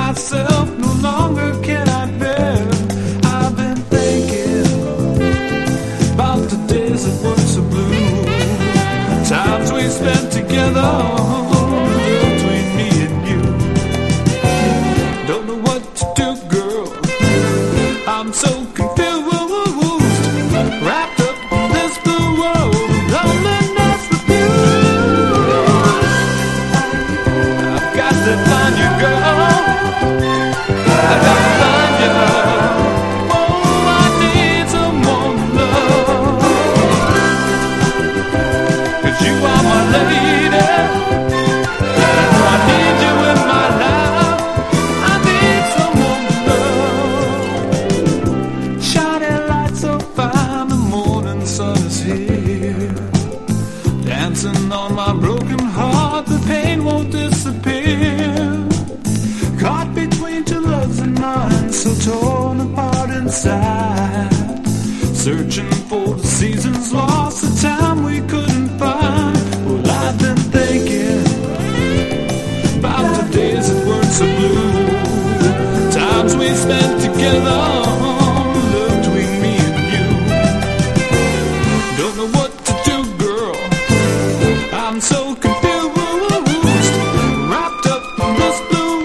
myself, no longer can I bear. I've been thinking about the days that were so blue, times we spent together between me and you. Don't know what to do, girl, I'm so confused, wrapped up in this blue world, loneliness with you. I've got to find you, girl, I've got to find you. Oh, I need someone to love, 'cause you are my lady, I need you in my life. I need someone to love. Shining lights so fine, the morning sun is here, dancing on my broken heart, the pain won't disappear. Caught between two loves and mine, so torn apart inside, searching for the seasons lost, the time